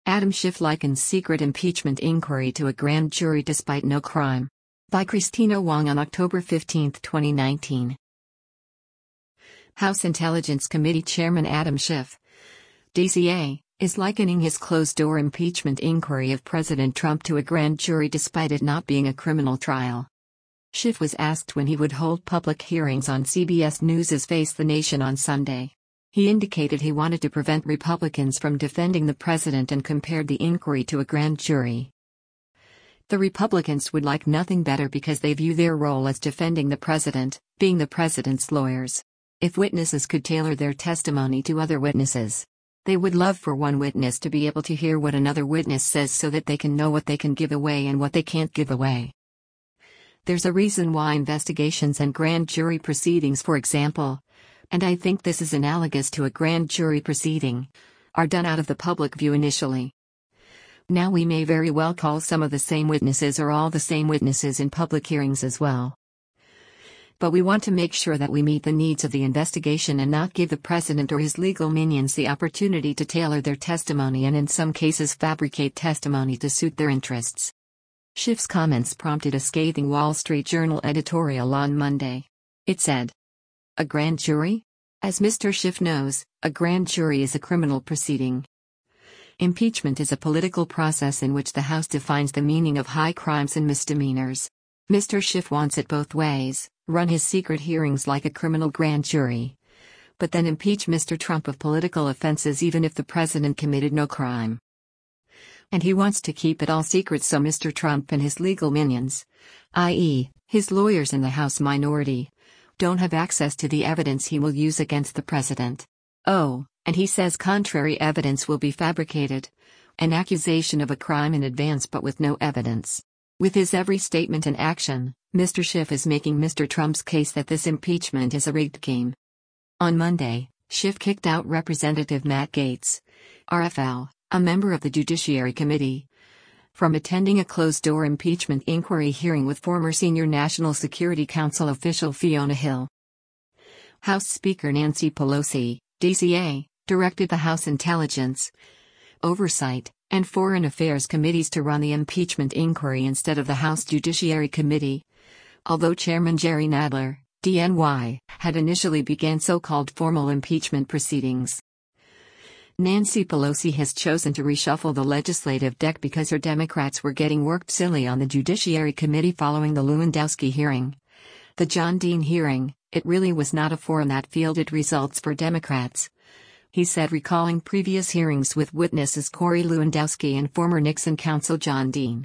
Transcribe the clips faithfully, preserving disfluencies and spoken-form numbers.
Adam Schiff likens secret impeachment inquiry to a grand jury despite no crime. By Christina Wong on October fifteenth, twenty nineteen. House Intelligence Committee Chairman Adam Schiff, D C A, is likening his closed-door impeachment inquiry of President Trump to a grand jury despite it not being a criminal trial. Schiff was asked when he would hold public hearings on C B S News' Face the Nation on Sunday. He indicated he wanted to prevent Republicans from defending the president and compared the inquiry to a grand jury. The Republicans would like nothing better because they view their role as defending the president, being the president's lawyers. If witnesses could tailor their testimony to other witnesses, they would love for one witness to be able to hear what another witness says so that they can know what they can give away and what they can't give away. There's a reason why investigations and grand jury proceedings, for example, and I think this is analogous to a grand jury proceeding, are done out of the public view initially. Now we may very well call some of the same witnesses or all the same witnesses in public hearings as well. But we want to make sure that we meet the needs of the investigation and not give the president or his legal minions the opportunity to tailor their testimony and in some cases fabricate testimony to suit their interests. Schiff's comments prompted a scathing Wall Street Journal editorial on Monday. It said, "A grand jury? As Mister Schiff knows, a grand jury is a criminal proceeding. Impeachment is a political process in which the House defines the meaning of high crimes and misdemeanors. Mister Schiff wants it both ways, run his secret hearings like a criminal grand jury, but then impeach Mister Trump of political offenses even if the president committed no crime. And he wants to keep it all secret so Mister Trump and his legal minions, that is, his lawyers in the House minority, don't have access to the evidence he will use against the president. Oh, and he says contrary evidence will be fabricated, an accusation of a crime in advance but with no evidence. With his every statement and action, Mister Schiff is making Mister Trump's case that this impeachment is a rigged game." On Monday, Schiff kicked out Representative Matt Gaetz, R F L, a member of the Judiciary Committee, from attending a closed-door impeachment inquiry hearing with former senior National Security Council official Fiona Hill. House Speaker Nancy Pelosi, D C A, directed the House Intelligence, Oversight, and Foreign Affairs committees to run the impeachment inquiry instead of the House Judiciary Committee, although Chairman Jerry Nadler, D N Y, had initially began so-called formal impeachment proceedings. Nancy Pelosi has chosen to reshuffle the legislative deck because her Democrats were getting worked silly on the Judiciary Committee following the Lewandowski hearing. The John Dean hearing, it really was not a forum that fielded results for Democrats, he said, recalling previous hearings with witnesses Corey Lewandowski and former Nixon counsel John Dean.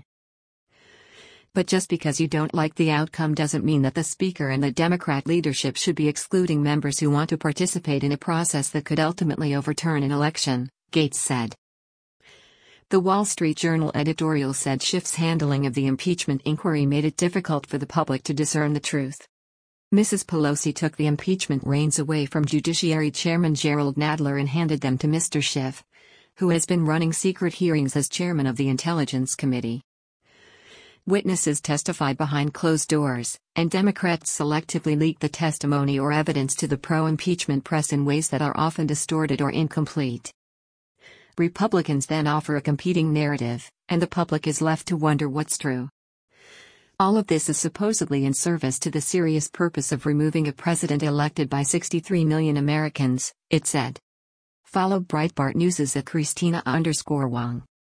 But just because you don't like the outcome doesn't mean that the Speaker and the Democrat leadership should be excluding members who want to participate in a process that could ultimately overturn an election, Gaetz said. The Wall Street Journal editorial said Schiff's handling of the impeachment inquiry made it difficult for the public to discern the truth. Missus Pelosi took the impeachment reins away from Judiciary Chairman Gerald Nadler and handed them to Mister Schiff, who has been running secret hearings as chairman of the Intelligence Committee. Witnesses testified behind closed doors, and Democrats selectively leak the testimony or evidence to the pro-impeachment press in ways that are often distorted or incomplete. Republicans then offer a competing narrative, and the public is left to wonder what's true. All of this is supposedly in service to the serious purpose of removing a president elected by sixty-three million Americans, it said. Follow Breitbart News at Christina underscore Wong.